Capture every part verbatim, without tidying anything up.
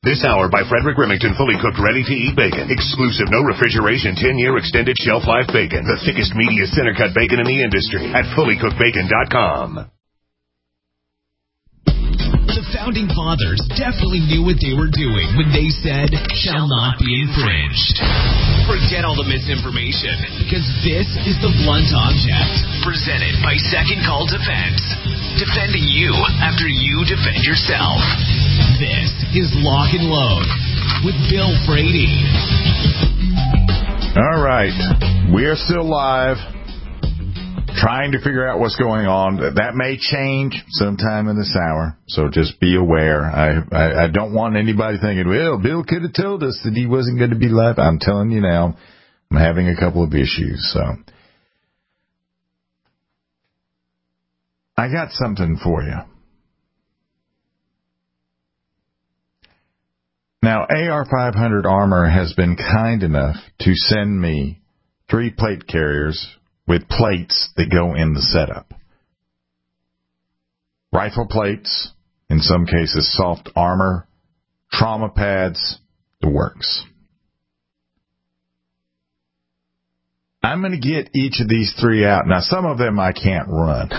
This hour by Frederick Remington, fully cooked, ready-to-eat bacon. Exclusive, no refrigeration, ten-year extended shelf life bacon. The thickest, meatiest center-cut bacon in the industry at fully cooked bacon dot com. The Founding Fathers definitely knew what they were doing when they said, shall not be infringed. Forget all the misinformation, because this is The Blunt Object, presented by Second Call Defense. Defending you after you defend yourself. This is Lock and Load with Bill Frady. All right. We are still live, trying to figure out what's going on. That may change sometime in this hour, so just be aware. I, I, I don't want anybody thinking, well, Bill could have told us that he wasn't going to be live. I'm telling you now, I'm having a couple of issues, so... I got something for you. Now, A R five hundred Armor has been kind enough to send me three plate carriers with plates that go in the setup. Rifle plates, in some cases soft armor, trauma pads, the works. I'm going to get each of these three out. Now, some of them I can't run.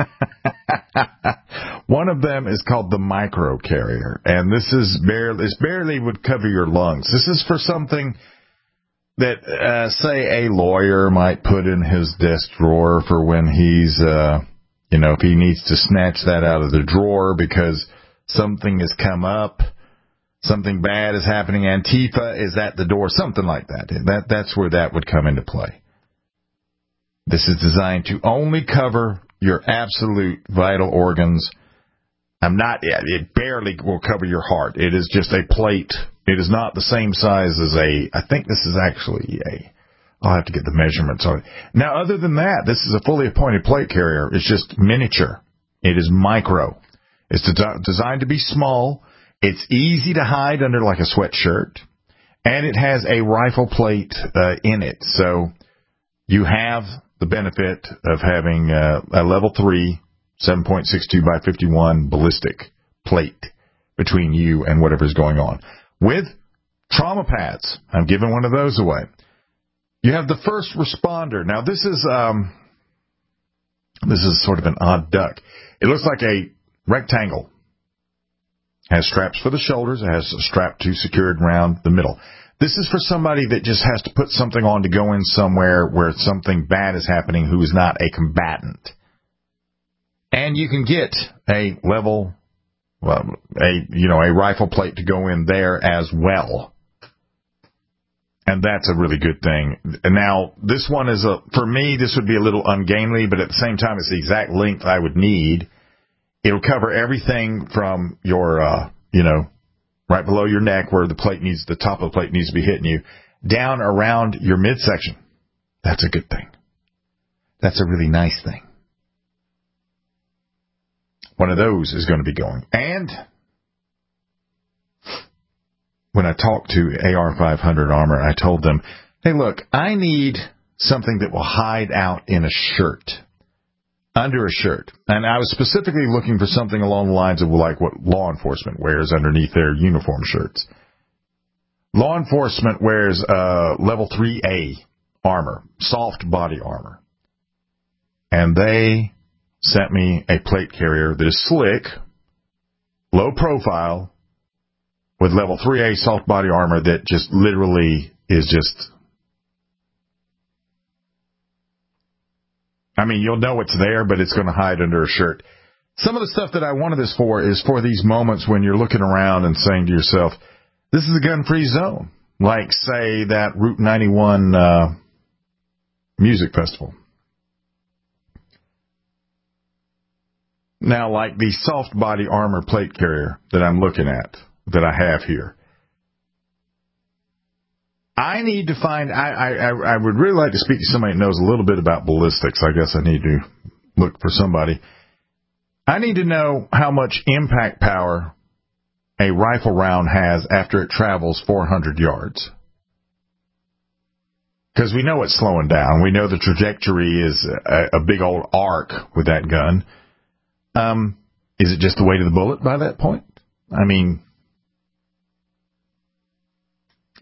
One of them is called the micro carrier, and this is barely, this barely would cover your lungs. This is for something that, uh, say, a lawyer might put in his desk drawer for when he's, uh, you know, if he needs to snatch that out of the drawer because something has come up, something bad is happening, Antifa is at the door, something like that. That that's where that would come into play. This is designed to only cover your absolute vital organs. I'm not, it barely will cover your heart. It is just a plate. It is not the same size as a, I think this is actually a, I'll have to get the measurements on it. Now, other than that, this is a fully appointed plate carrier. It's just miniature. It is micro. It's de- designed to be small. It's easy to hide under like a sweatshirt. And it has a rifle plate uh, in it. So you have the benefit of having uh, a level three, seven point six two by fifty-one ballistic plate between you and whatever's going on. With trauma pads, I'm giving one of those away. You have the first responder. Now, this is um, this is sort of an odd duck. It looks like a rectangle. Has straps for the shoulders. It has a strap to secured around the middle. This is for somebody that just has to put something on to go in somewhere where something bad is happening who is not a combatant. And you can get a level, well, a, you know, a rifle plate to go in there as well. And that's a really good thing. And now, this one is a, for me, this would be a little ungainly, but at the same time, it's the exact length I would need. It'll cover everything from your, uh, you know, right below your neck where the plate needs, the top of the plate needs to be hitting you, down around your midsection. That's a good thing. That's a really nice thing. One of those is going to be going. And when I talked to A R five hundred Armor, I told them, hey, look, I need something that will hide out in a shirt, under a shirt. And I was specifically looking for something along the lines of like what law enforcement wears underneath their uniform shirts. Law enforcement wears uh, level three A armor, soft body armor. And they sent me a plate carrier that is slick, low profile, with level three A soft body armor that just literally is just, I mean, you'll know it's there, but it's going to hide under a shirt. Some of the stuff that I wanted this for is for these moments when you're looking around and saying to yourself, this is a gun-free zone. Like, say, that Route ninety-one uh, music festival. Now, like the soft body armor plate carrier that I'm looking at, that I have here. I need to find, I, I, I would really like to speak to somebody that knows a little bit about ballistics. I guess I need to look for somebody. I need to know how much impact power a rifle round has after it travels four hundred yards. Because we know it's slowing down. We know the trajectory is a, a big old arc with that gun. Um, is it just the weight of the bullet by that point? I mean,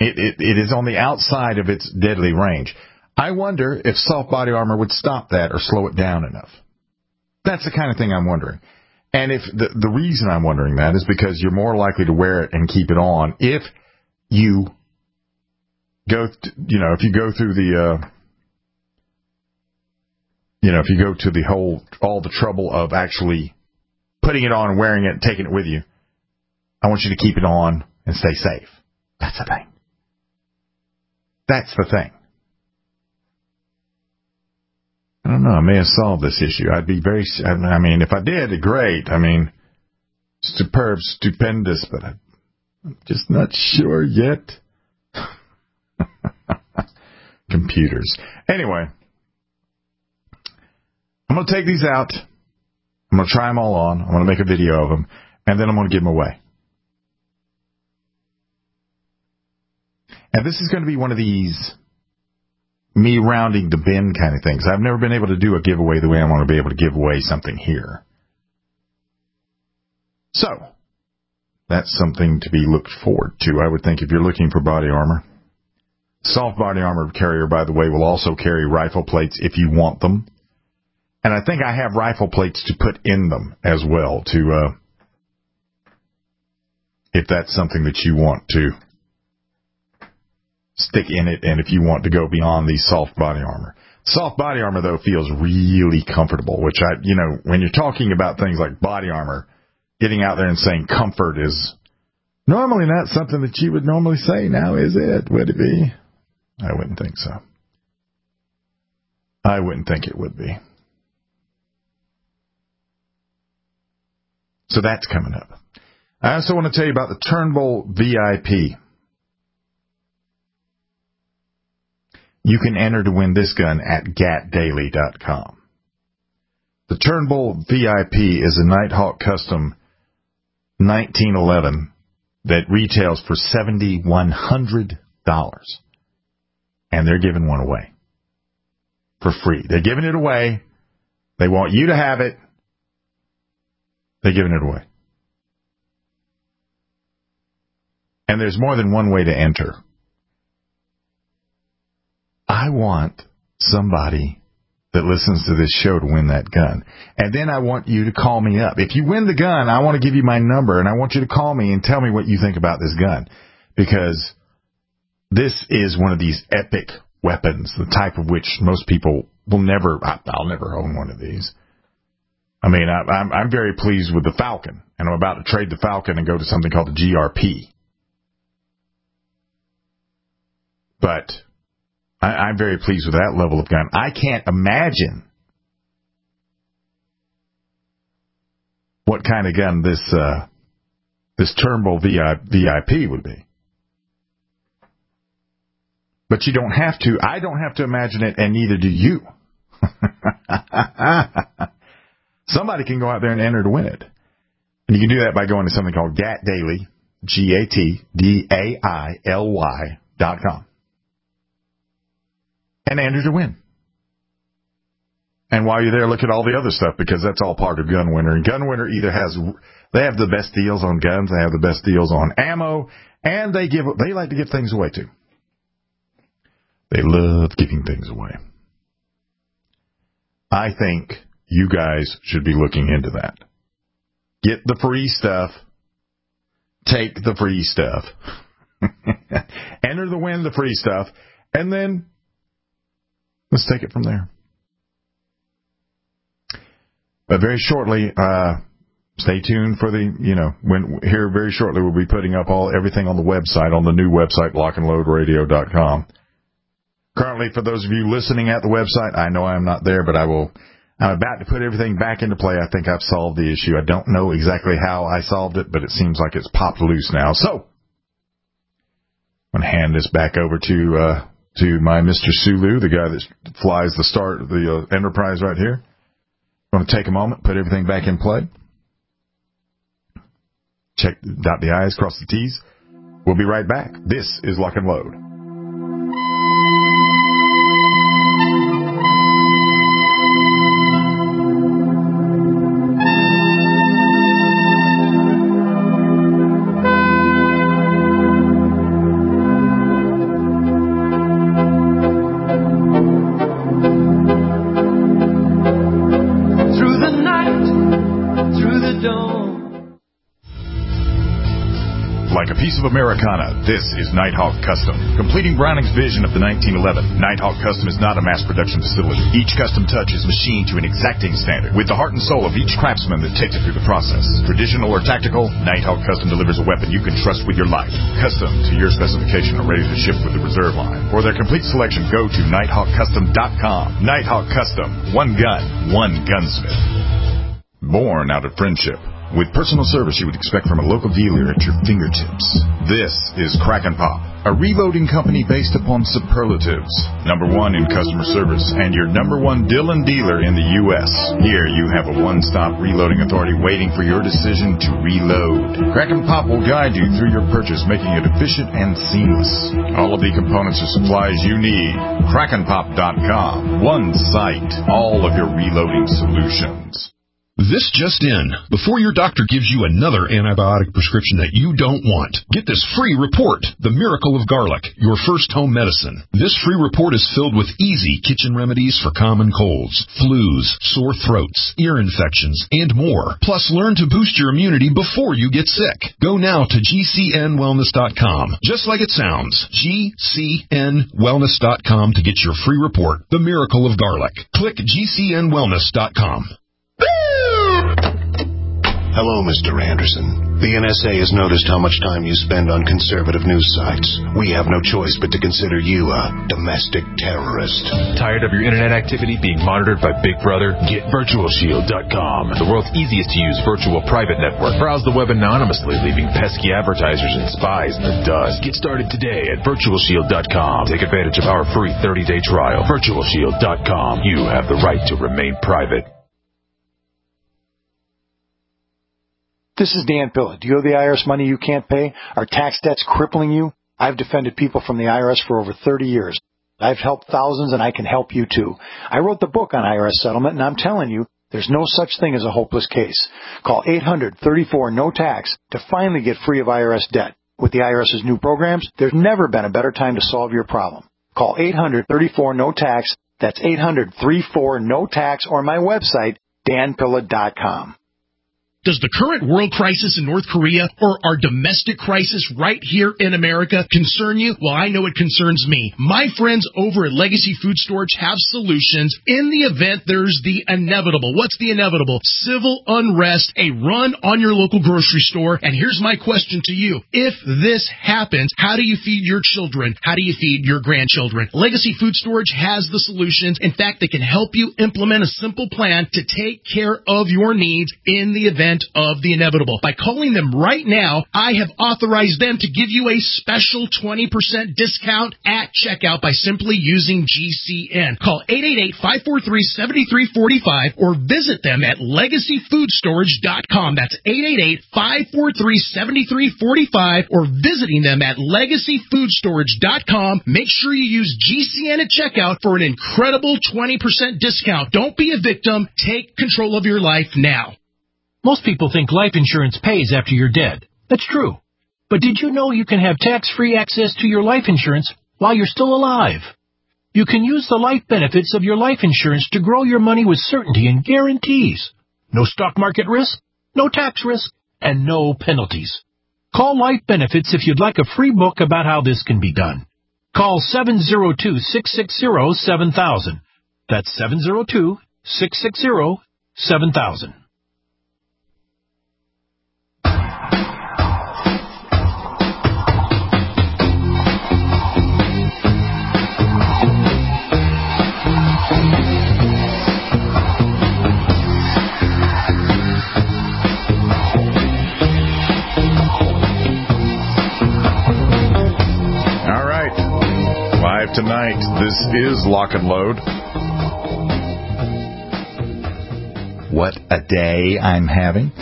It, it, it is on the outside of its deadly range. I wonder if soft body armor would stop that or slow it down enough. That's the kind of thing I'm wondering. And if the, the reason I'm wondering that is because you're more likely to wear it and keep it on if you go, th- you know, if you go through the, uh, you know, if you go to the whole, all the trouble of actually putting it on and wearing it and taking it with you. I want you to keep it on and stay safe. That's the thing. That's the thing. I don't know. I may have solved this issue. I'd be very, I mean, if I did, great. I mean, superb, stupendous, but I'm just not sure yet. Computers. Anyway, I'm going to take these out. I'm going to try them all on. I'm going to make a video of them, and then I'm going to give them away. And this is going to be one of these me rounding the bin kind of things. I've never been able to do a giveaway the way I want to be able to give away something here. So, that's something to be looked forward to, I would think, if you're looking for body armor. Soft body armor carrier, by the way, will also carry rifle plates if you want them. And I think I have rifle plates to put in them as well, to uh, if that's something that you want to stick in it, and if you want to go beyond the soft body armor. Soft body armor, though, feels really comfortable, which I, you know, when you're talking about things like body armor, getting out there and saying comfort is normally not something that you would normally say now, is it? Would it be? I wouldn't think so. I wouldn't think it would be. So that's coming up. I also want to tell you about the Turnbull V I P. You can enter to win this gun at gat daily dot com. The Turnbull V I P is a Nighthawk Custom nineteen eleven that retails for seven thousand one hundred dollars. And they're giving one away for free. They're giving it away. They want you to have it. They're giving it away. And there's more than one way to enter. I want somebody that listens to this show to win that gun. And then I want you to call me up. If you win the gun, I want to give you my number, and I want you to call me and tell me what you think about this gun. Because this is one of these epic weapons, the type of which most people will never, I'll never own one of these. I mean, I, I'm, I'm very pleased with the Falcon, and I'm about to trade the Falcon and go to something called the G R P. But I, I'm very pleased with that level of gun. I can't imagine what kind of gun this uh, this Turnbull V I P would be. But you don't have to. I don't have to imagine it, and neither do you. Somebody can go out there and enter to win it. And you can do that by going to something called Gat Daily, G A T D A I L Y dot com. And enter to win. And while you're there, look at all the other stuff, because that's all part of Gun Winner. And Gun Winner either has, they have the best deals on guns, they have the best deals on ammo, and they give, they like to give things away too. They love giving things away. I think you guys should be looking into that. Get the free stuff. Take the free stuff. Enter the win, the free stuff. And then let's take it from there. But very shortly, uh, stay tuned for the, you know, when here very shortly we'll be putting up all everything on the website, on the new website, lock and load radio dot com. Currently, for those of you listening at the website, I know I'm not there, but I will, I'm about to put everything back into play. I think I've solved the issue. I don't know exactly how I solved it, but it seems like it's popped loose now. So, I'm going to hand this back over to, uh, to my Mister Sulu, the guy that flies the start, the uh, Enterprise right here. I'm going to take a moment, put everything back in play. Check, dot the I's, cross the T's. We'll be right back. This is Lock and Load. piece of Americana, this is Nighthawk Custom. Completing Browning's vision of the nineteen eleven, Nighthawk Custom is not a mass production facility. Each custom touch is machined to an exacting standard, with the heart and soul of each craftsman that takes it through the process. Traditional or tactical, Nighthawk Custom delivers a weapon you can trust with your life. Custom to your specification are ready to ship with the reserve line. For their complete selection, go to nighthawk custom dot com. Nighthawk Custom. One gun, one gunsmith. Born out of friendship. With personal service you would expect from a local dealer at your fingertips. This is Crack and Pop, a reloading company based upon superlatives. Number one in customer service and your number one Dillon dealer in the U S Here you have a one-stop reloading authority waiting for your decision to reload. Crack and Pop will guide you through your purchase, making it efficient and seamless. All of the components and supplies you need. crack and pop dot com. One site. All of your reloading solutions. This just in. Before your doctor gives you another antibiotic prescription that you don't want, get this free report, The Miracle of Garlic, your first home medicine. This free report is filled with easy kitchen remedies for common colds, flus, sore throats, ear infections, and more. Plus, learn to boost your immunity before you get sick. Go now to G C N wellness dot com. Just like it sounds, G C N wellness dot com to get your free report, The Miracle of Garlic. Click G C N wellness dot com. Hello, Mister Anderson. The N S A has noticed how much time you spend on conservative news sites. We have no choice but to consider you a domestic terrorist. Tired of your internet activity being monitored by Big Brother? Get virtual shield dot com, the world's easiest to use virtual private network. Browse the web anonymously, leaving pesky advertisers and spies in the dust. Get started today at virtual shield dot com. Take advantage of our free thirty-day trial. virtual shield dot com. You have the right to remain private. This is Dan Pilla. Do you owe the I R S money you can't pay? Are tax debts crippling you? I've defended people from the I R S for over thirty years. I've helped thousands, and I can help you too. I wrote the book on I R S settlement, and I'm telling you, there's no such thing as a hopeless case. Call eight hundred, thirty-four, no tax to finally get free of I R S debt. With the IRS's new programs, there's never been a better time to solve your problem. Call eight hundred, thirty-four, no tax. That's eight hundred, thirty-four, no tax, or my website, dan pilla dot com. Does the current world crisis in North Korea or our domestic crisis right here in America concern you? Well, I know it concerns me. My friends over at Legacy Food Storage have solutions in the event there's the inevitable. What's the inevitable? Civil unrest, a run on your local grocery store. And here's my question to you. If this happens, how do you feed your children? How do you feed your grandchildren? Legacy Food Storage has the solutions. In fact, they can help you implement a simple plan to take care of your needs in the event of the inevitable. By calling them right now, I have authorized them to give you a special twenty percent discount at checkout by simply using G C N. Call eight eight eight, five four three, seven three four five or visit them at legacy food storage dot com. That's eight eight eight, five four three, seven three four five or visiting them at legacy food storage dot com. Make sure you use G C N at checkout for an incredible twenty percent discount. Don't be a victim. Take control of your life now. Most people think life insurance pays after you're dead. That's true. But did you know you can have tax-free access to your life insurance while you're still alive? You can use the life benefits of your life insurance to grow your money with certainty and guarantees. No stock market risk, no tax risk, and no penalties. Call Life Benefits if you'd like a free book about how this can be done. Call seven zero two, six six zero, seven thousand. That's seven zero two, six six zero, seven thousand. Tonight, this is Lock and Load. What a day I'm having.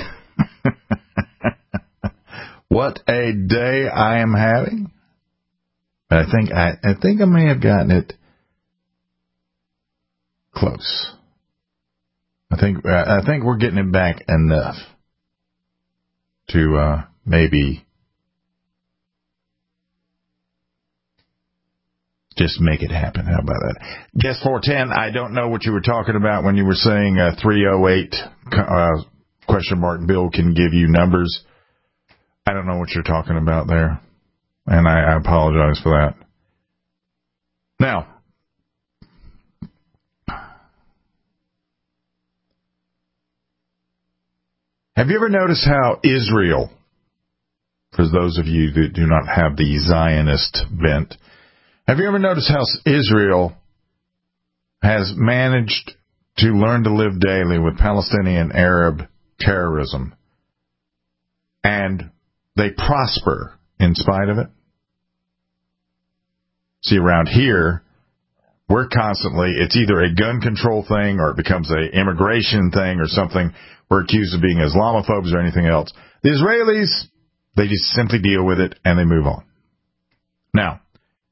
What a day I am having. I think I, I think I may have gotten it close. I think I think we're getting it back enough to uh, maybe just make it happen. How about that? Guess four ten, I don't know what you were talking about when you were saying uh, three oh eight uh, question mark Bill can give you numbers. I don't know what you're talking about there, and I, I apologize for that. Now, have you ever noticed how Israel, for those of you that do not have the Zionist bent, have you ever noticed how Israel has managed to learn to live daily with Palestinian Arab terrorism, and they prosper in spite of it? See, around here, we're constantly, it's either a gun control thing or it becomes an immigration thing or something. We're accused of being Islamophobes or anything else. The Israelis, they just simply deal with it and they move on. Now,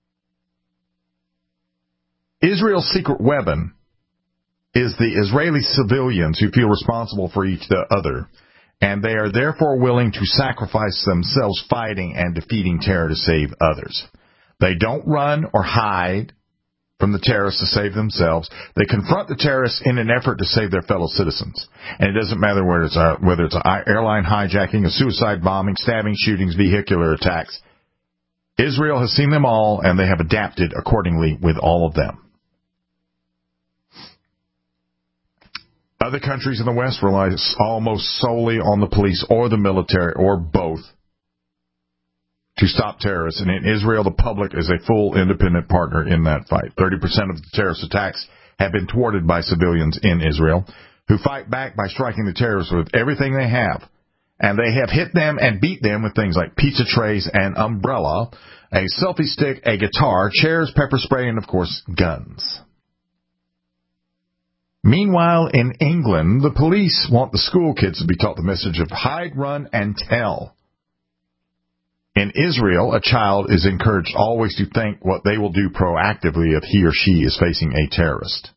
Israel's secret weapon is the Israeli civilians who feel responsible for each other, and they are therefore willing to sacrifice themselves fighting and defeating terror to save others. They don't run or hide from the terrorists to save themselves. They confront the terrorists in an effort to save their fellow citizens. And it doesn't matter whether it's a, whether it's an airline hijacking, a suicide bombing, stabbing, shootings, vehicular attacks. Israel has seen them all, and they have adapted accordingly with all of them. Other countries in the West rely almost solely on the police or the military or both to stop terrorists. And in Israel, the public is a full independent partner in that fight. thirty percent of the terrorist attacks have been thwarted by civilians in Israel who fight back by striking the terrorists with everything they have. And they have hit them and beat them with things like pizza trays and umbrella, a selfie stick, a guitar, chairs, pepper spray, and, of course, guns. Meanwhile, in England, the police want the school kids to be taught the message of hide, run, and tell. In Israel, a child is encouraged always to think what they will do proactively if he or she is facing a terrorist.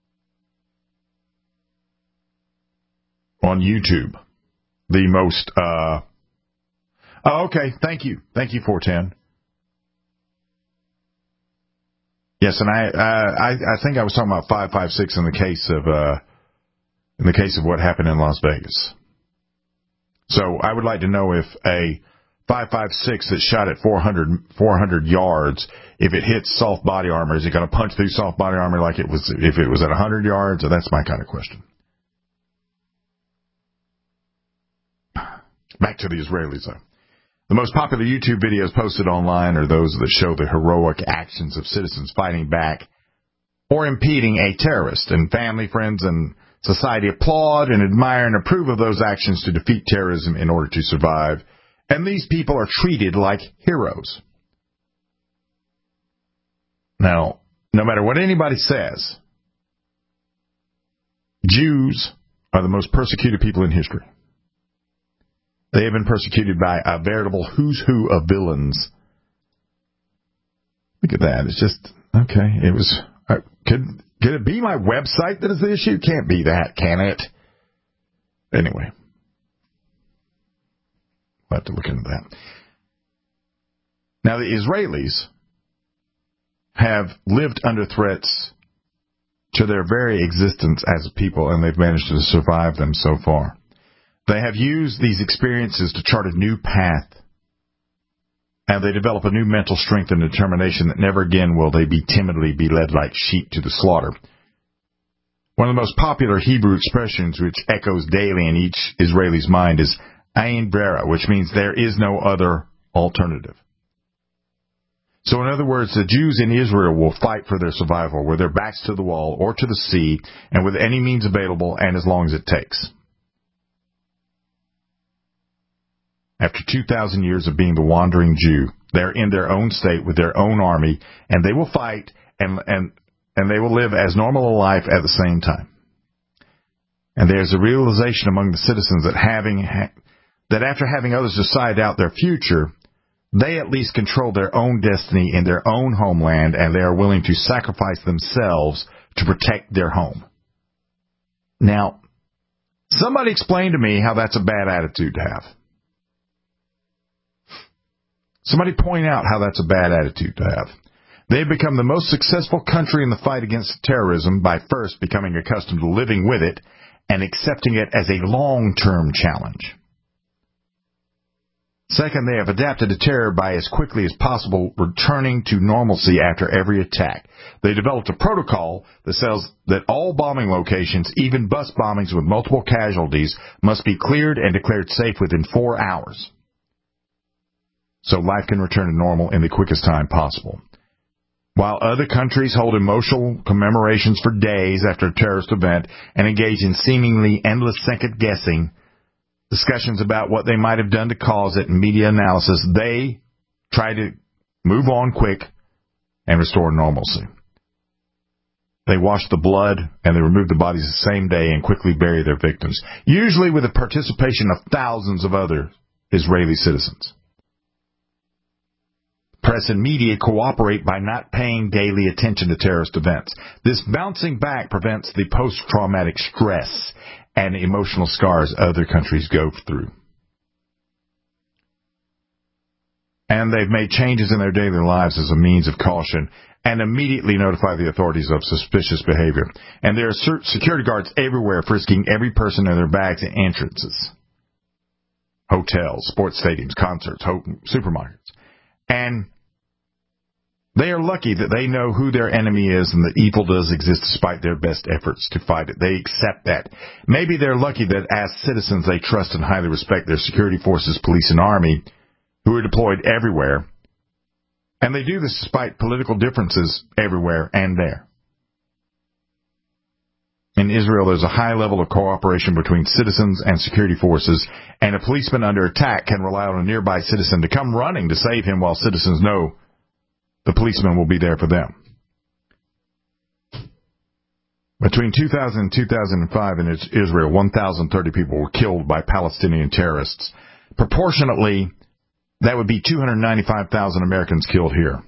On YouTube, the most, uh, oh, okay, thank you. Thank you, four ten. Yes, and I, uh, I, I think I was talking about five five six in the case of, uh, in the case of what happened in Las Vegas. So I would like to know if a five five six that shot at four hundred, four hundred yards, if it hits soft body armor, is it going to punch through soft body armor like it was, if it was at one hundred yards? Or that's my kind of question. Back to the Israelis, though. The most popular YouTube videos posted online are those that show the heroic actions of citizens fighting back or impeding a terrorist, and family, friends, and society applaud and admire and approve of those actions to defeat terrorism in order to survive, and these people are treated like heroes. Now, no matter what anybody says, Jews are the most persecuted people in history. They have been persecuted by a veritable who's who of villains. Look at that. It's just, okay, it was, uh, could, could it be my website that is the issue? Can't be that, can it? Anyway. We'll have to look into that. Now, the Israelis have lived under threats to their very existence as a people, and they've managed to survive them so far. They have used these experiences to chart a new path, and they develop a new mental strength and determination that never again will they be timidly be led like sheep to the slaughter. One of the most popular Hebrew expressions which echoes daily in each Israeli's mind is Ain Brera, which means there is no other alternative. So in other words, the Jews in Israel will fight for their survival with their backs to the wall or to the sea, and with any means available and as long as it takes. After two thousand years of being the wandering Jew, they're in their own state with their own army, and they will fight and and and they will live as normal a life at the same time. And there's a realization among the citizens that having that after having others decide out their future, they at least control their own destiny in their own homeland, and they are willing to sacrifice themselves to protect their home. Now, somebody explain to me how that's a bad attitude to have. Somebody point out how that's a bad attitude to have. They've become the most successful country in the fight against terrorism by first becoming accustomed to living with it and accepting it as a long-term challenge. Second, they have adapted to terror by as quickly as possible returning to normalcy after every attack. They developed a protocol that says that all bombing locations, even bus bombings with multiple casualties, must be cleared and declared safe within four hours. So life can return to normal in the quickest time possible. While other countries hold emotional commemorations for days after a terrorist event and engage in seemingly endless second-guessing, discussions about what they might have done to cause it, and media analysis, they try to move on quick and restore normalcy. They wash the blood and they remove the bodies the same day and quickly bury their victims, usually with the participation of thousands of other Israeli citizens. Press and media cooperate by not paying daily attention to terrorist events. This bouncing back prevents the post-traumatic stress and emotional scars other countries go through. And they've made changes in their daily lives as a means of caution and immediately notify the authorities of suspicious behavior. And there are security guards everywhere frisking every person in their bags and entrances. Hotels, sports stadiums, concerts, supermarkets. And they are lucky that they know who their enemy is and that evil does exist despite their best efforts to fight it. They accept that. Maybe they're lucky that as citizens they trust and highly respect their security forces, police, and army, who are deployed everywhere. And they do this despite political differences everywhere and there. In Israel, there's a high level of cooperation between citizens and security forces, and a policeman under attack can rely on a nearby citizen to come running to save him while citizens know the policeman will be there for them. Between two thousand and two thousand five in Israel, one thousand thirty people were killed by Palestinian terrorists. Proportionately, that would be two hundred ninety-five thousand Americans killed here.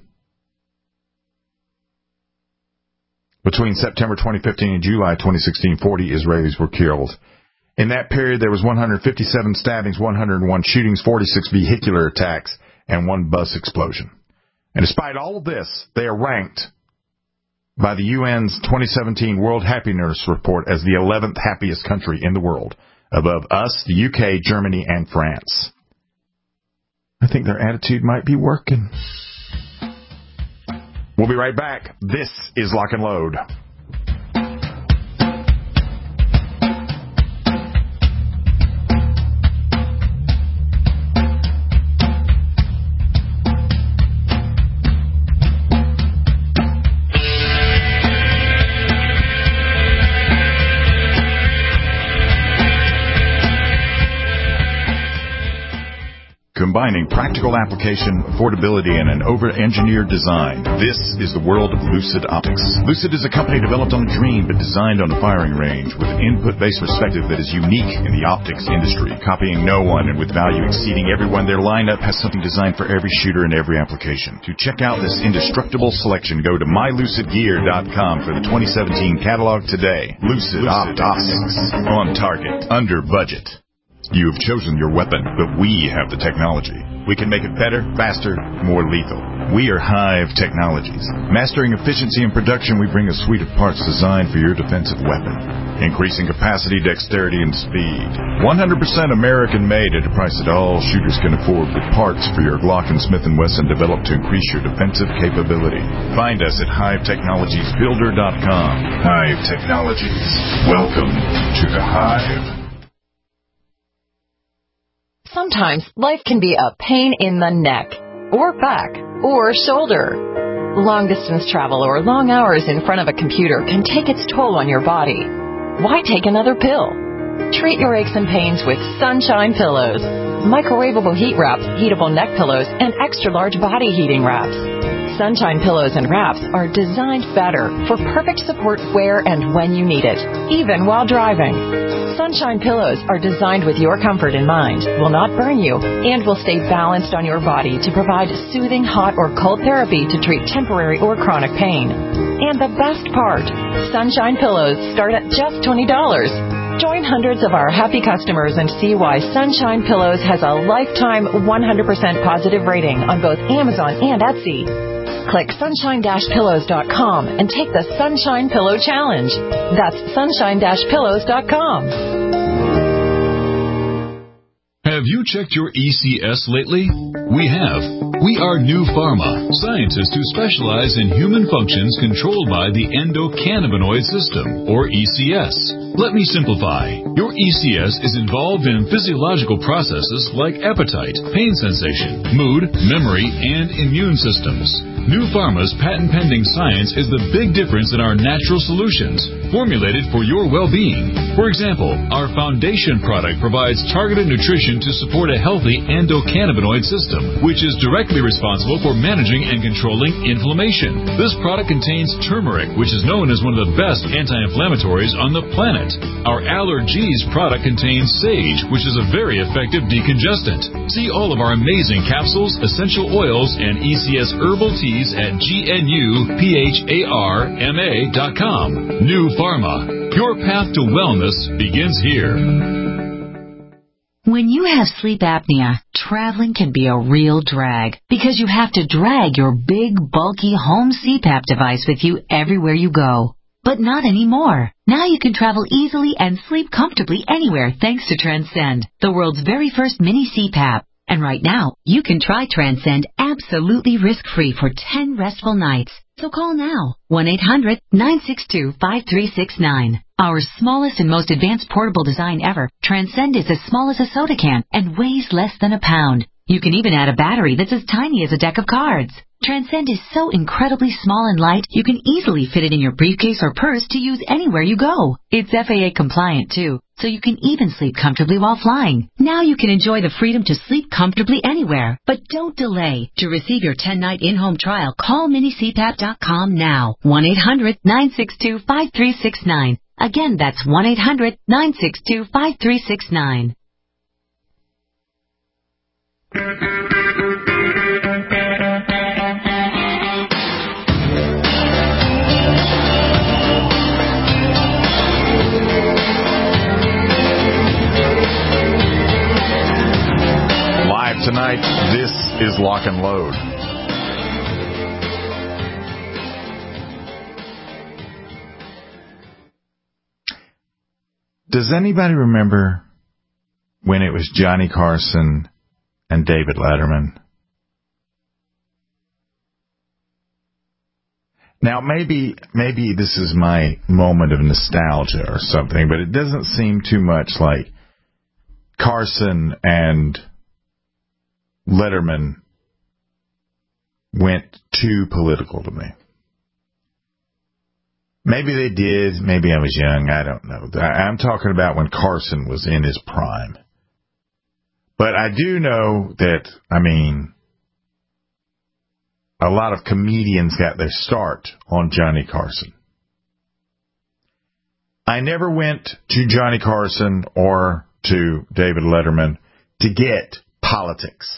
Between September twenty fifteen and July twenty sixteen, forty Israelis were killed. In that period, there was one hundred fifty-seven stabbings, one hundred one shootings, forty-six vehicular attacks, and one bus explosion. And despite all of this, they are ranked by the U N's twenty seventeen World Happiness Report as the eleventh happiest country in the world, above us, the U K, Germany, and France. I think their attitude might be working. We'll be right back. This is Lock and Load. Combining practical application, affordability, and an over-engineered design. This is the world of Lucid Optics. Lucid is a company developed on a dream but designed on a firing range with an input-based perspective that is unique in the optics industry, copying no one and with value exceeding everyone. Their lineup has something designed for every shooter and every application. To check out this indestructible selection, go to my lucid gear dot com for the twenty seventeen catalog today. Lucid, Lucid Optics. On target, under budget. You have chosen your weapon, but we have the technology. We can make it better, faster, more lethal. We are Hive Technologies. Mastering efficiency and production, we bring a suite of parts designed for your defensive weapon. Increasing capacity, dexterity, and speed. one hundred percent American-made at a price that all shooters can afford, with parts for your Glock and Smith and Wesson developed to increase your defensive capability. Find us at hive technologies builder dot com. Hive Technologies. Welcome to the Hive. Sometimes life can be a pain in the neck, or back, or shoulder. Long-distance travel or long hours in front of a computer can take its toll on your body. Why take another pill? Treat your aches and pains with Sunshine Pillows. Microwavable heat wraps, heatable neck pillows, and extra-large body heating wraps. Sunshine Pillows and Wraps are designed better for perfect support where and when you need it, even while driving. Sunshine Pillows are designed with your comfort in mind, will not burn you, and will stay balanced on your body to provide soothing hot or cold therapy to treat temporary or chronic pain. And the best part, Sunshine Pillows start at just twenty dollars. Join hundreds of our happy customers and see why Sunshine Pillows has a lifetime one hundred percent positive rating on both Amazon and Etsy. Click sunshine pillows dot com and take the Sunshine Pillow Challenge. That's sunshine pillows dot com. Have Have you checked your E C S lately? We have. We are New Pharma, scientists who specialize in human functions controlled by the endocannabinoid system, or E C S. Let me simplify. Your E C S is involved in physiological processes like appetite, pain sensation, mood, memory, and immune systems. New Pharma's patent-pending science is the big difference in our natural solutions, formulated for your well-being. For example, our Foundation product provides targeted nutrition to support a healthy endocannabinoid system, which is directly responsible for managing and controlling inflammation. This product contains turmeric, which is known as one of the best anti-inflammatories on the planet. Our Allergies product contains sage, which is a very effective decongestant. See all of our amazing capsules, essential oils, and E C S herbal teas at G N U P H A R M A dot com. New Pharma. Your path to wellness begins here. When you have sleep apnea, traveling can be a real drag because you have to drag your big, bulky home C PAP device with you everywhere you go. But not anymore. Now you can travel easily and sleep comfortably anywhere thanks to Transcend, the world's very first mini C PAP. And right now, you can try Transcend absolutely risk-free for ten restful nights. So call now, one eight hundred nine six two five three six nine. Our smallest and most advanced portable design ever, Transcend is as small as a soda can and weighs less than a pound. You can even add a battery that's as tiny as a deck of cards. Transcend is so incredibly small and light, you can easily fit it in your briefcase or purse to use anywhere you go. It's F A A compliant, too, so you can even sleep comfortably while flying. Now you can enjoy the freedom to sleep comfortably anywhere. But don't delay. To receive your ten-night in-home trial, call mini C PAP dot com now. one eight hundred nine six two five three six nine. Again, that's one eight hundred nine six two five three six nine. Live tonight, this is Lock and Load. Does anybody remember when it was Johnny Carson and David Letterman? Now, maybe maybe this is my moment of nostalgia or something, but it doesn't seem too much like Carson and Letterman went too political to me. Maybe they did. Maybe I was young. I don't know. I'm talking about when Carson was in his prime. But I do know that, I mean, a lot of comedians got their start on Johnny Carson. I never went to Johnny Carson or to David Letterman to get politics.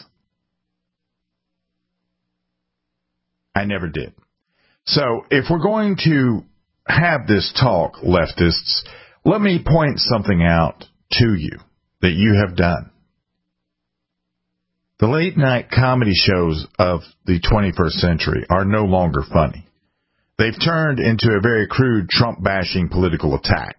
I never did. So if we're going to have this talk, leftists, let me point something out to you that you have done. The late-night comedy shows of the twenty-first century are no longer funny. They've turned into a very crude Trump-bashing political attack.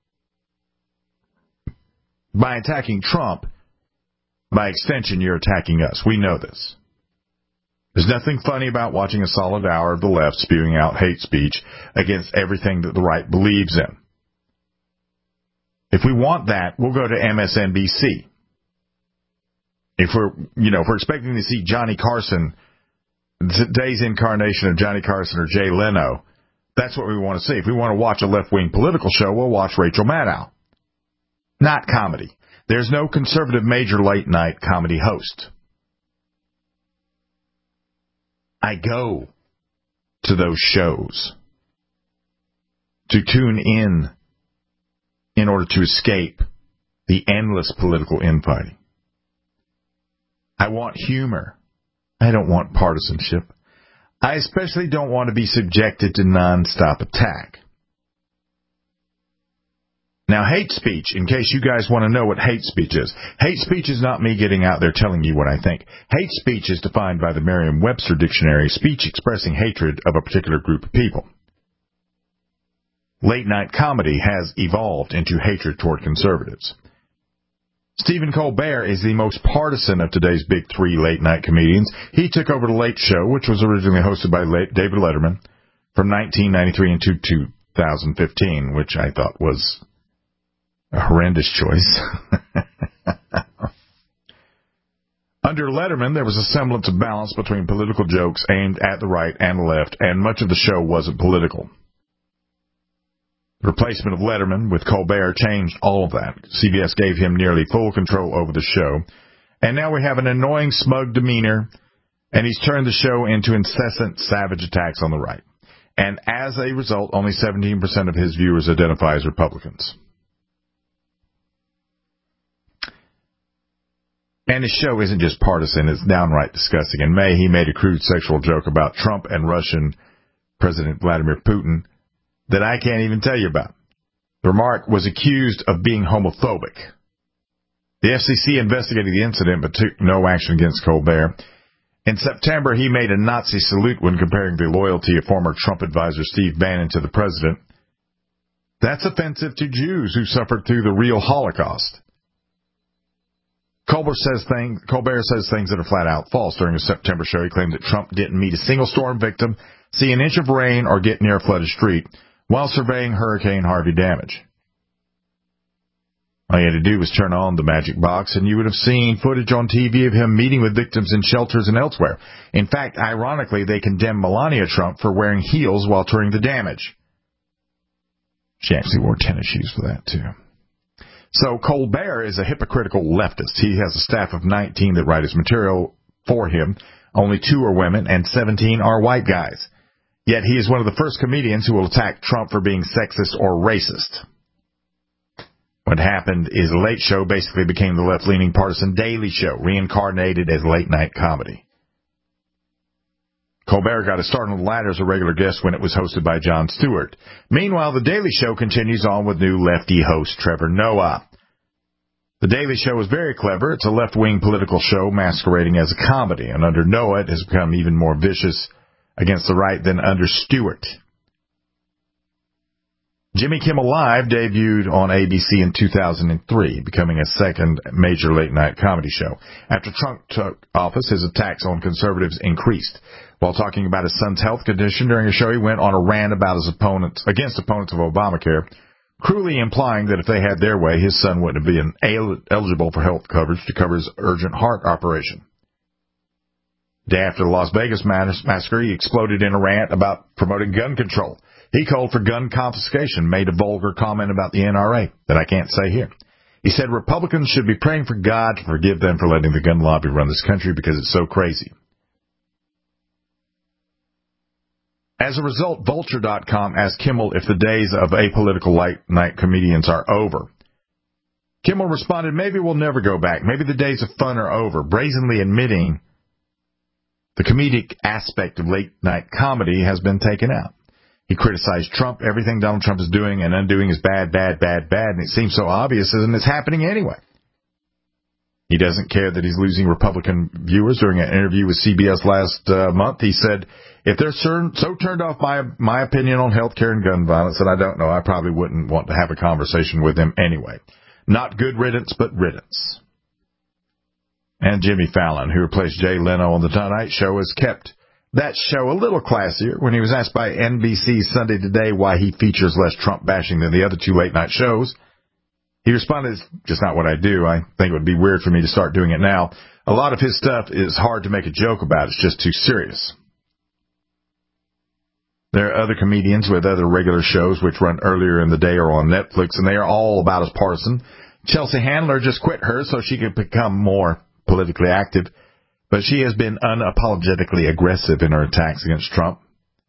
By attacking Trump, by extension, you're attacking us. We know this. There's nothing funny about watching a solid hour of the left spewing out hate speech against everything that the right believes in. If we want that, we'll go to M S N B C. If we're, you know, if we're expecting to see Johnny Carson, today's incarnation of Johnny Carson or Jay Leno, that's what we want to see. If we want to watch a left-wing political show, we'll watch Rachel Maddow. Not comedy. There's no conservative major late-night comedy host. I go to those shows to tune in in order to escape the endless political infighting. I want humor. I don't want partisanship. I especially don't want to be subjected to nonstop attack. Now, hate speech, in case you guys want to know what hate speech is. Hate speech is not me getting out there telling you what I think. Hate speech is defined by the Merriam-Webster dictionary, speech expressing hatred of a particular group of people. Late-night comedy has evolved into hatred toward conservatives. Stephen Colbert is the most partisan of today's big three late-night comedians. He took over The Late Show, which was originally hosted by David Letterman, from nineteen ninety-three into two thousand fifteen, which I thought was a horrendous choice. Under Letterman, there was a semblance of balance between political jokes aimed at the right and the left, and much of the show wasn't political. The replacement of Letterman with Colbert changed all of that. C B S gave him nearly full control over the show, and now we have an annoying, smug demeanor, and he's turned the show into incessant, savage attacks on the right. And as a result, only seventeen percent of his viewers identify as Republicans. And his show isn't just partisan, it's downright disgusting. In May, he made a crude sexual joke about Trump and Russian President Vladimir Putin that I can't even tell you about. The remark was accused of being homophobic. The F C C investigated the incident but took no action against Colbert. In September, he made a Nazi salute when comparing the loyalty of former Trump advisor Steve Bannon to the president. That's offensive to Jews who suffered through the real Holocaust. Colbert says, things, Colbert says things that are flat out false. During a September show, he claimed that Trump didn't meet a single storm victim, see an inch of rain, or get near a flooded street while surveying Hurricane Harvey damage. All you had to do was turn on the magic box, and you would have seen footage on T V of him meeting with victims in shelters and elsewhere. In fact, ironically, they condemned Melania Trump for wearing heels while touring the damage. She actually wore tennis shoes for that, too. So Colbert is a hypocritical leftist. He has a staff of nineteen that write his material for him. Only two are women, and seventeen are white guys. Yet he is one of the first comedians who will attack Trump for being sexist or racist. What happened is The Late Show basically became the left-leaning partisan Daily Show, reincarnated as late-night comedy. Colbert got a start on the ladder as a regular guest when it was hosted by Jon Stewart. Meanwhile, The Daily Show continues on with new lefty host Trevor Noah. The Daily Show is very clever. It's a left-wing political show masquerading as a comedy, and under Noah, it has become even more vicious against the right than under Stewart. Jimmy Kimmel Live debuted on A B C in two thousand three, becoming a second major late-night comedy show. After Trump took office, his attacks on conservatives increased. While talking about his son's health condition during a show, he went on a rant about his opponents against opponents of Obamacare, cruelly implying that if they had their way, his son wouldn't have been eligible for health coverage to cover his urgent heart operation. The day after the Las Vegas massacre, he exploded in a rant about promoting gun control. He called for gun confiscation, made a vulgar comment about the N R A that I can't say here. He said Republicans should be praying for God to forgive them for letting the gun lobby run this country because it's so crazy. As a result, Vulture dot com asked Kimmel if the days of apolitical late-night comedians are over. Kimmel responded, maybe we'll never go back. Maybe the days of fun are over, brazenly admitting the comedic aspect of late-night comedy has been taken out. He criticized Trump. Everything Donald Trump is doing and undoing is bad, bad, bad, bad, and it seems so obvious, and it's happening anyway. He doesn't care that he's losing Republican viewers. During an interview with C B S last uh, month, he said, if they're so turned off by my opinion on health care and gun violence that I don't know, I probably wouldn't want to have a conversation with them anyway. Not good riddance, but riddance. And Jimmy Fallon, who replaced Jay Leno on The Tonight Show, has kept that show a little classier. When he was asked by N B C's Sunday Today why he features less Trump bashing than the other two late-night shows, he responded, it's just not what I do. I think it would be weird for me to start doing it now. A lot of his stuff is hard to make a joke about. It's just too serious. There are other comedians with other regular shows which run earlier in the day or on Netflix, and they are all about as partisan. Chelsea Handler just quit hers so she could become more politically active, but she has been unapologetically aggressive in her attacks against Trump.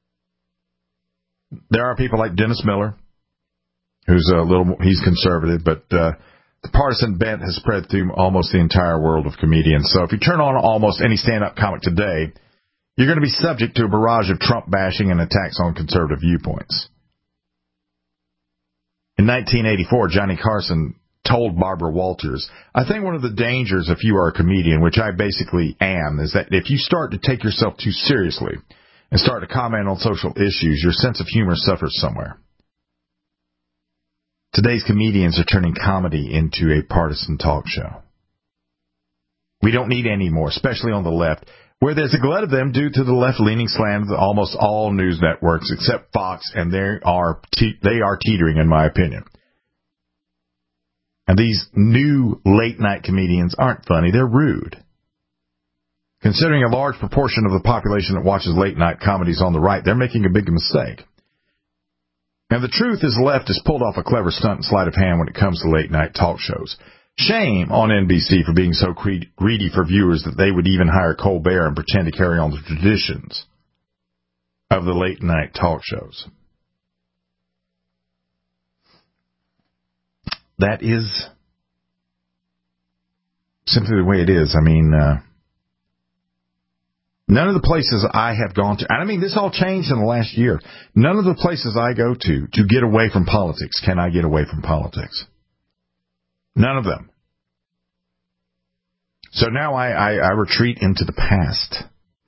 There are people like Dennis Miller, who's a little, he's conservative, but uh, the partisan bent has spread through almost the entire world of comedians. So if you turn on almost any stand-up comic today, you're going to be subject to a barrage of Trump bashing and attacks on conservative viewpoints. In nineteen eighty-four, Johnny Carson told Barbara Walters, I think one of the dangers if you are a comedian, which I basically am, is that if you start to take yourself too seriously and start to comment on social issues, your sense of humor suffers somewhere. Today's comedians are turning comedy into a partisan talk show. We don't need any more, especially on the left, where there's a glut of them due to the left-leaning slant of almost all news networks except Fox, and they are te- they are teetering, in my opinion. And these new late-night comedians aren't funny, they're rude. Considering a large proportion of the population that watches late-night comedies on the right, they're making a big mistake. And the truth is the left has pulled off a clever stunt and sleight of hand when it comes to late-night talk shows. Shame on N B C for being so greedy for viewers that they would even hire Colbert and pretend to carry on the traditions of the late-night talk shows. That is simply the way it is. I mean, uh, none of the places I have gone to, and I mean, this all changed in the last year. None of the places I go to to get away from politics can I get away from politics. None of them. So now I, I, I retreat into the past.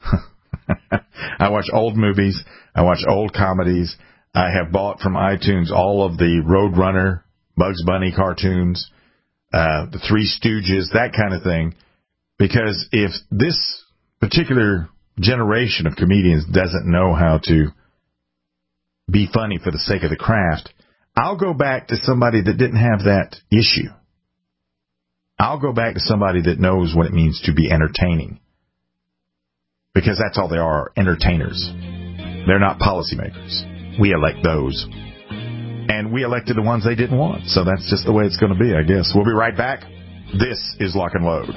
I watch old movies. I watch old comedies. I have bought from iTunes all of the Roadrunner, Bugs Bunny cartoons, uh, the Three Stooges, that kind of thing. Because if this particular generation of comedians doesn't know how to be funny for the sake of the craft, I'll go back to somebody that didn't have that issue. I'll go back to somebody that knows what it means to be entertaining. Because that's all they are, entertainers. They're not policymakers. We elect those. And we elected the ones they didn't want. So that's just the way it's going to be, I guess. We'll be right back. This is Lock and Load.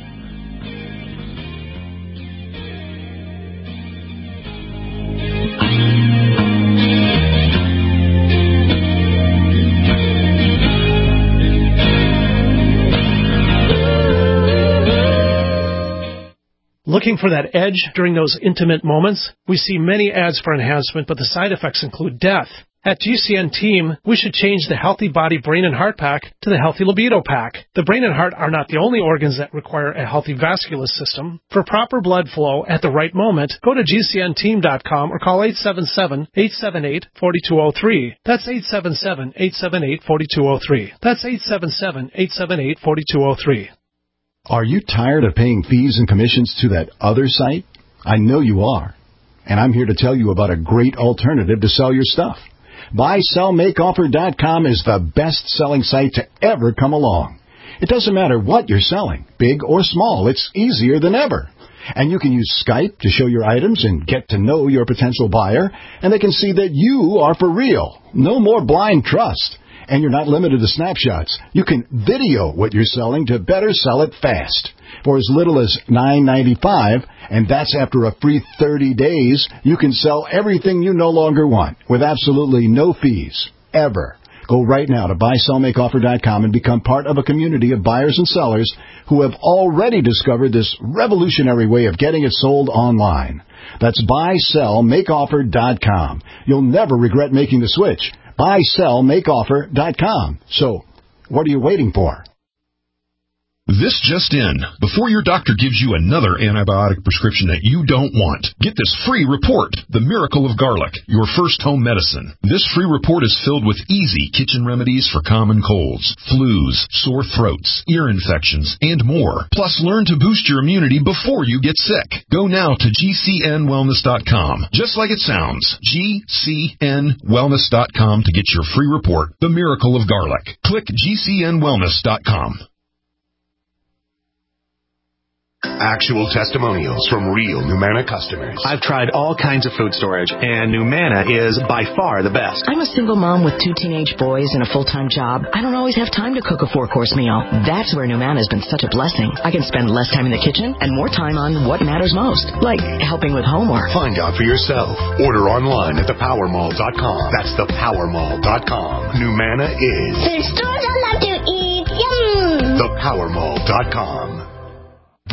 Looking for that edge during those intimate moments? We see many ads for enhancement, but the side effects include death. At G C N Team, we should change the Healthy Body Brain and Heart Pack to the Healthy Libido Pack. The brain and heart are not the only organs that require a healthy vascular system. For proper blood flow at the right moment, go to G C N team dot com or call eight seven seven, eight seven eight, four two zero three. That's eight seven seven, eight seven eight, four two zero three. That's eight seven seven, eight seven eight, four two zero three. Are you tired of paying fees and commissions to that other site? I know you are. And I'm here to tell you about a great alternative to sell your stuff. buy sell make offer dot com is the best-selling site to ever come along. It doesn't matter what you're selling, big or small. It's easier than ever. And you can use Skype to show your items and get to know your potential buyer, and they can see that you are for real. No more blind trust. And you're not limited to snapshots. You can video what you're selling to better sell it fast. For as little as nine ninety-five, and that's after a free thirty days, you can sell everything you no longer want with absolutely no fees, ever. Go right now to buy sell make offer dot com and become part of a community of buyers and sellers who have already discovered this revolutionary way of getting it sold online. That's buy sell make offer dot com. You'll never regret making the switch. buy sell make offer dot com. So, what are you waiting for? This just in. Before your doctor gives you another antibiotic prescription that you don't want, get this free report, The Miracle of Garlic, your first home medicine. This free report is filled with easy kitchen remedies for common colds, flus, sore throats, ear infections, and more. Plus, learn to boost your immunity before you get sick. Go now to G C N wellness dot com. Just like it sounds, G C N wellness dot com to get your free report, The Miracle of Garlic. Click G C N wellness dot com. Actual testimonials from real Numanna customers. I've tried all kinds of food storage, and Numanna is by far the best. I'm a single mom with two teenage boys and a full-time job. I don't always have time to cook a four-course meal. That's where Numanna has been such a blessing. I can spend less time in the kitchen and more time on what matters most, like helping with homework. Find out for yourself. Order online at the power mall dot com. That's the power mall dot com. Numanna is food stores I love to eat. Yum! the power mall dot com.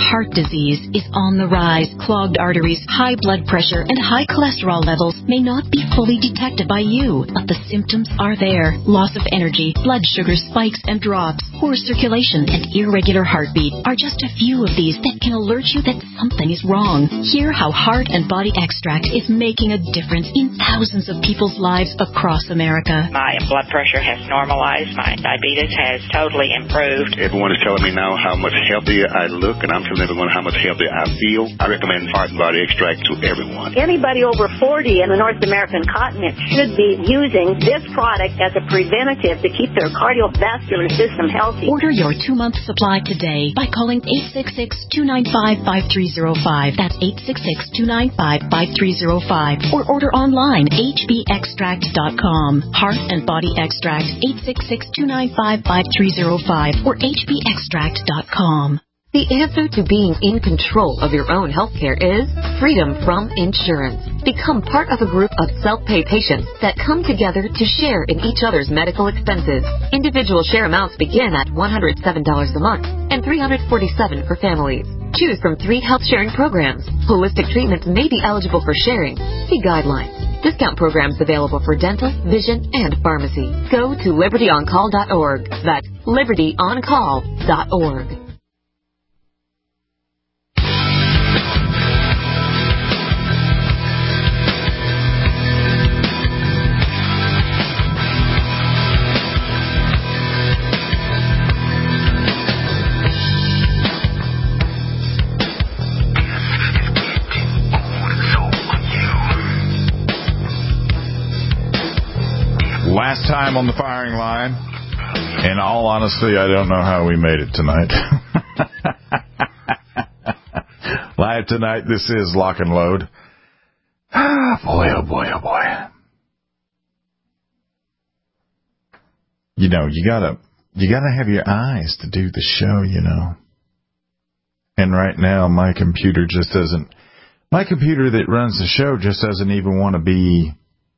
heart disease is on the rise. Clogged arteries, high blood pressure, and high cholesterol levels may not be fully detected by you, but the symptoms are there. Loss of energy, blood sugar spikes and drops, poor circulation, and irregular heartbeat are just a few of these that can alert you that something is wrong. Hear how Heart and Body Extract is making a difference in thousands of people's lives across America. My blood pressure has normalized. My diabetes has totally improved. Everyone is telling me now how much healthier I look, and I'm telling everyone how much healthier I feel. I recommend Heart and Body Extract to everyone. Anybody over forty in the North American continent should be using this product as a preventative to keep their cardiovascular system healthy. Order your two-month supply today by calling eight six six, two nine five, five three zero five. That's eight six six, two nine five, five three zero five. Or order online, h b extract dot com. Heart and Body Extract, eight six six, two nine five, five three zero five or h b extract dot com. The answer to being in control of your own healthcare is freedom from insurance. Become part of a group of self-pay patients that come together to share in each other's medical expenses. Individual share amounts begin at one hundred seven dollars a month and three hundred forty-seven dollars for families. Choose from three health sharing programs. Holistic treatments may be eligible for sharing. See guidelines. Discount programs available for dental, vision, and pharmacy. Go to liberty on call dot org. That's liberty on call dot org. Last time on the firing line. In all honesty, I don't know how we made it tonight. Live tonight, this is Lock and Load. Ah, boy, oh boy, oh boy. You know, you gotta, you gotta have your eyes to do the show, you know. And right now, my computer just doesn't, my computer that runs the show just doesn't even want to be,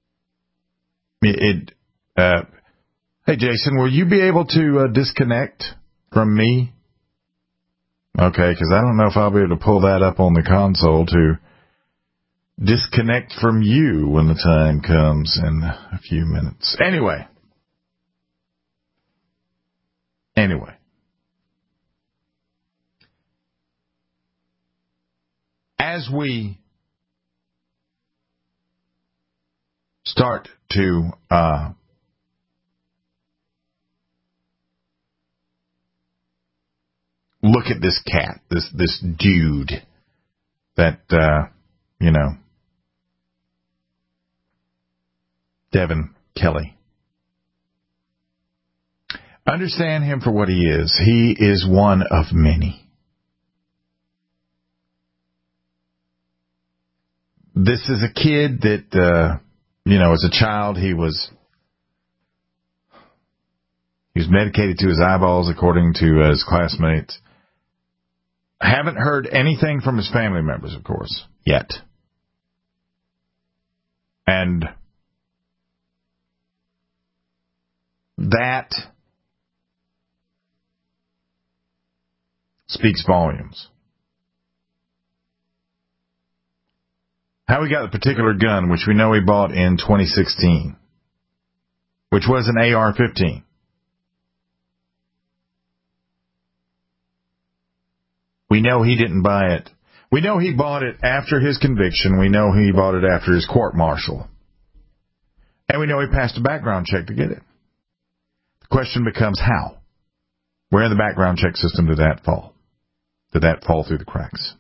it, uh, hey Jason, will you be able to uh, disconnect from me? Okay, because I don't know if I'll be able to pull that up on the console to disconnect from you when the time comes in a few minutes. Anyway. Anyway. As we start to uh, look at this cat, this this dude that, uh, you know, Devin Kelly. Understand him for what he is. He is one of many. This is a kid that, uh, you know, as a child, he was he was medicated to his eyeballs, according to uh, his classmates. I haven't heard anything from his family members, of course, yet. And that speaks volumes. How he got a particular gun, which we know he bought in twenty sixteen, which was an A R fifteen. We know he didn't buy it. We know he bought it after his conviction. We know he bought it after his court-martial. And we know he passed a background check to get it. The question becomes how? Where in the background check system did that fall? Did that fall through the cracks?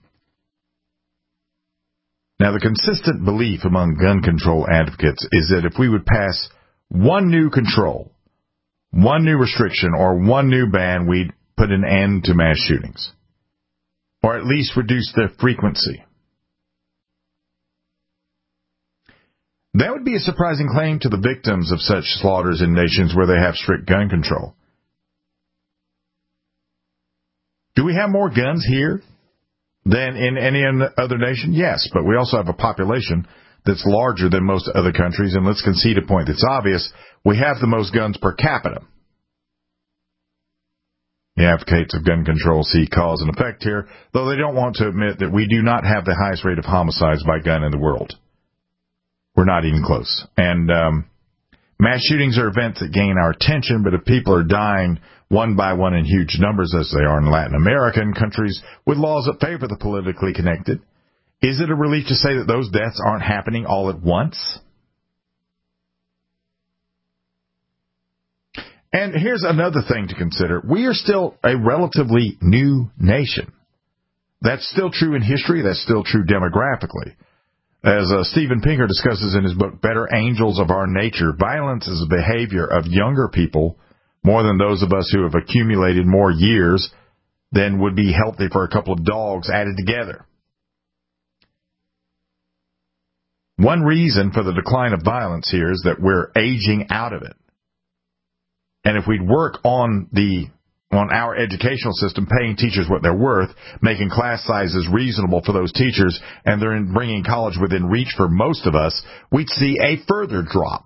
Now, the consistent belief among gun control advocates is that if we would pass one new control, one new restriction, or one new ban, we'd put an end to mass shootings, or at least reduce their frequency. That would be a surprising claim to the victims of such slaughters in nations where they have strict gun control. Do we have more guns here than in any other nation? Yes, but we also have a population that's larger than most other countries, and let's concede a point that's obvious. We have the most guns per capita. The advocates of gun control see cause and effect here, though they don't want to admit that we do not have the highest rate of homicides by gun in the world. We're not even close. And um, mass shootings are events that gain our attention, but if people are dying one by one in huge numbers, as they are in Latin America and countries with laws that favor the politically connected, is it a relief to say that those deaths aren't happening all at once? And here's another thing to consider. We are still a relatively new nation. That's still true in history. That's still true demographically. As uh, Steven Pinker discusses in his book, Better Angels of Our Nature, violence is a behavior of younger people more than those of us who have accumulated more years than would be healthy for a couple of dogs added together. One reason for the decline of violence here is that we're aging out of it. And if we'd work on the on our educational system, paying teachers what they're worth, making class sizes reasonable for those teachers, and they're in bringing college within reach for most of us, we'd see a further drop.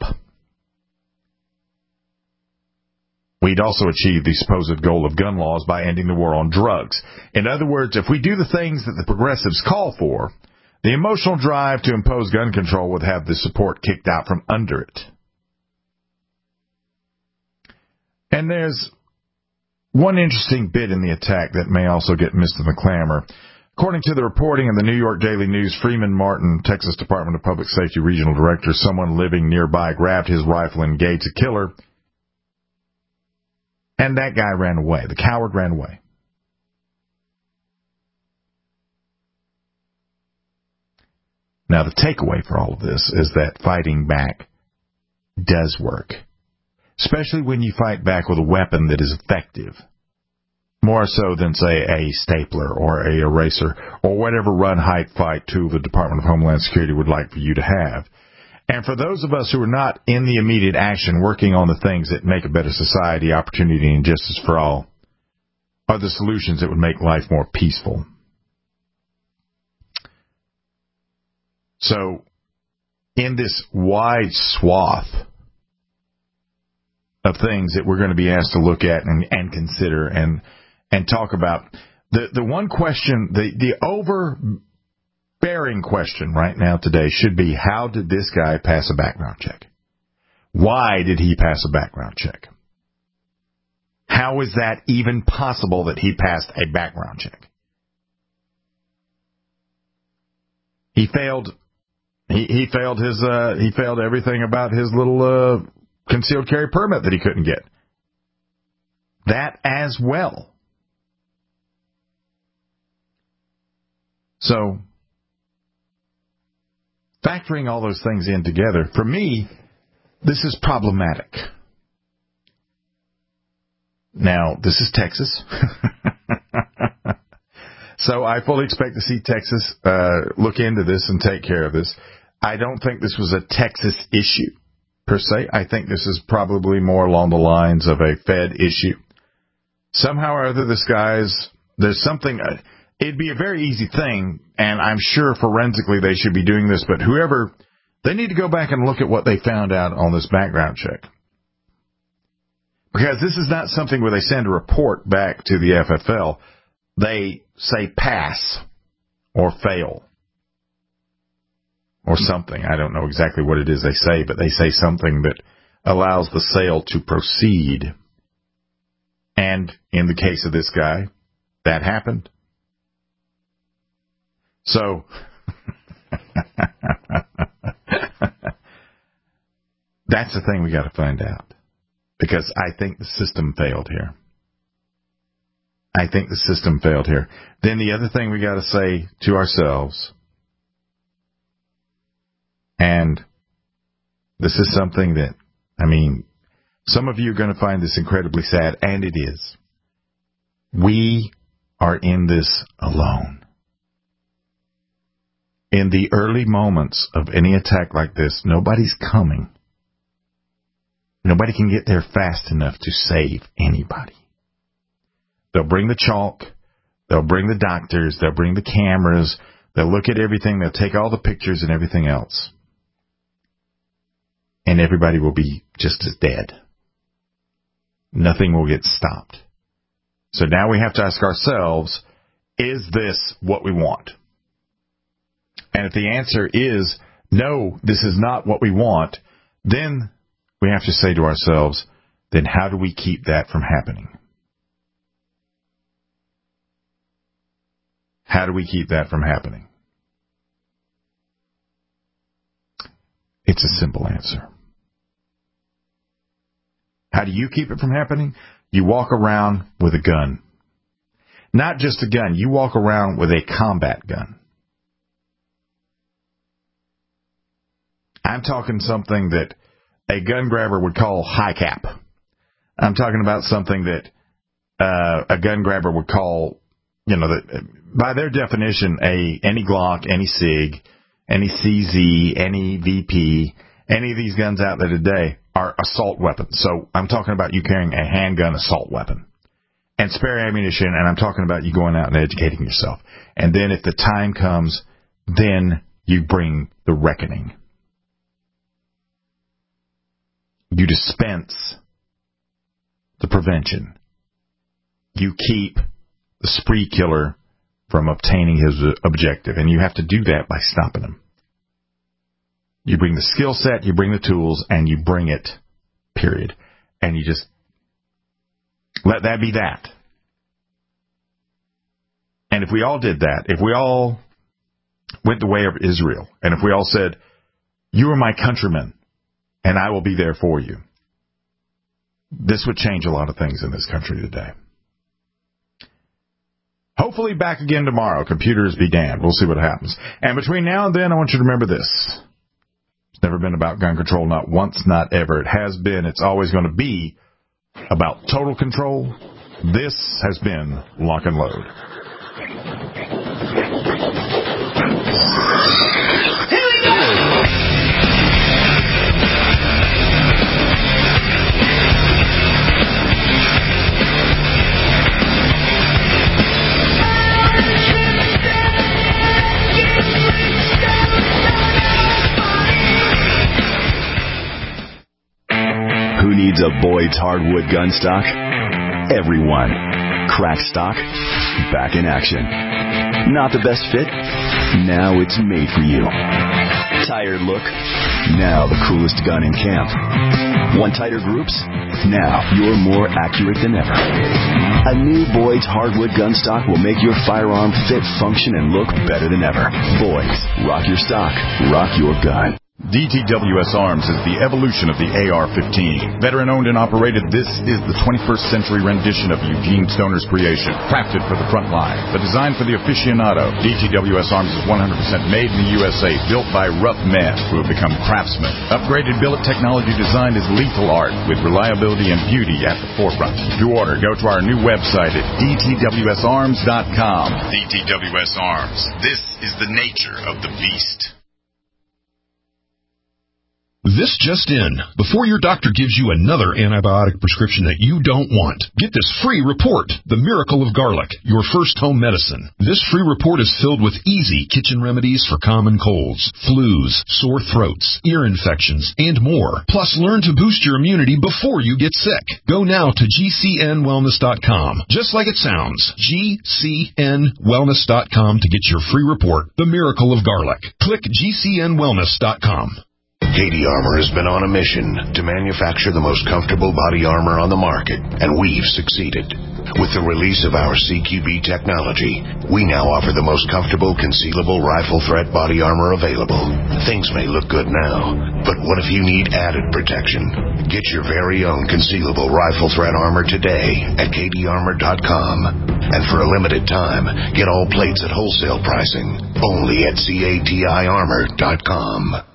We'd also achieve the supposed goal of gun laws by ending the war on drugs. In other words, if we do the things that the progressives call for, the emotional drive to impose gun control would have the support kicked out from under it. And there's one interesting bit in the attack that may also get missed in the clamor. According to the reporting in the New York Daily News, Freeman Martin, Texas Department of Public Safety Regional Director, someone living nearby grabbed his rifle and engaged the killer, and that guy ran away. The coward ran away. Now, the takeaway for all of this is that fighting back does work. Especially when you fight back with a weapon that is effective. More so than, say, a stapler or a eraser or whatever run-hide fight tool the Department of Homeland Security would like for you to have. And for those of us who are not in the immediate action working on the things that make a better society, opportunity, and justice for all, are the solutions that would make life more peaceful. So, in this wide swath of things that we're going to be asked to look at and, and consider and and talk about. The the one question, the, the overbearing question right now today should be, how did this guy pass a background check? Why did he pass a background check? How is that even possible that he passed a background check? He failed he, he failed his uh, he failed everything about his little uh, concealed carry permit that he couldn't get. That as well. So, factoring all those things in together, for me, this is problematic. Now, this is Texas. So I fully expect to see Texas uh, look into this and take care of this. I don't think this was a Texas issue, per se. I think this is probably more along the lines of a Fed issue. Somehow or other, this guy's, there's something, uh, it'd be a very easy thing, and I'm sure forensically they should be doing this, but whoever, they need to go back and look at what they found out on this background check. Because this is not something where they send a report back to the F F L. They say pass or fail or something. I don't know exactly what it is they say, but they say something that allows the sale to proceed. And in the case of this guy, that happened. So, that's the thing we got to find out. Because I think the system failed here. I think the system failed here. Then the other thing we got to say to ourselves, and this is something that, I mean, some of you are going to find this incredibly sad, and it is. We are in this alone. In the early moments of any attack like this, nobody's coming. Nobody can get there fast enough to save anybody. They'll bring the chalk. They'll bring the doctors. They'll bring the cameras. They'll look at everything. They'll take all the pictures and everything else. And everybody will be just as dead. Nothing will get stopped. So now we have to ask ourselves, is this what we want? And if the answer is, no, this is not what we want, then we have to say to ourselves, then how do we keep that from happening? How do we keep that from happening? It's a simple answer. How do you keep it from happening? You walk around with a gun. Not just a gun. You walk around with a combat gun. I'm talking something that a gun grabber would call high cap. I'm talking about something that uh, a gun grabber would call, you know, that by their definition, a any Glock, any SIG, any C Z, any V P, any of these guns out there today are assault weapons. So I'm talking about you carrying a handgun assault weapon and spare ammunition, and I'm talking about you going out and educating yourself. And then if the time comes, then you bring the reckoning. You dispense the prevention. You keep the spree killer from obtaining his objective, and you have to do that by stopping him. You bring the skill set, you bring the tools, and you bring it, period. And you just let that be that. And if we all did that, if we all went the way of Israel, and if we all said, you are my countrymen, and I will be there for you, this would change a lot of things in this country today. Hopefully back again tomorrow. Computers be damned. We'll see what happens. And between now and then, I want you to remember this. It's never been about gun control, not once, not ever. It has been. It's always going to be about total control. This has been Lock and Load. Who needs a Boyd's hardwood gun stock? Everyone. Crack stock, back in action. Not the best fit? Now it's made for you. Tired look? Now the coolest gun in camp. Want tighter groups? Now you're more accurate than ever. A new Boyd's hardwood gun stock will make your firearm fit, function, and look better than ever. Boyd's. Rock your stock. Rock your gun. D T W S Arms is the evolution of the A R fifteen. Veteran-owned and operated, this is the twenty-first century rendition of Eugene Stoner's creation, crafted for the front line, but designed for the aficionado. D T W S Arms is one hundred percent made in the U S A, built by rough men who have become craftsmen. Upgraded billet technology design is lethal art, with reliability and beauty at the forefront. To order, go to our new website at D T W S arms dot com. D T W S Arms. This is the nature of the beast. This just in. Before your doctor gives you another antibiotic prescription that you don't want, get this free report, The Miracle of Garlic, your first home medicine. This free report is filled with easy kitchen remedies for common colds, flus, sore throats, ear infections, and more. Plus, learn to boost your immunity before you get sick. Go now to G C N wellness dot com. Just like it sounds, G C N wellness dot com to get your free report, The Miracle of Garlic. Click G C N wellness dot com. K D Armor has been on a mission to manufacture the most comfortable body armor on the market, and we've succeeded. With the release of our C Q B technology, we now offer the most comfortable concealable rifle threat body armor available. Things may look good now, but what if you need added protection? Get your very own concealable rifle threat armor today at K D armor dot com. And for a limited time, get all plates at wholesale pricing only at C A T I armor dot com.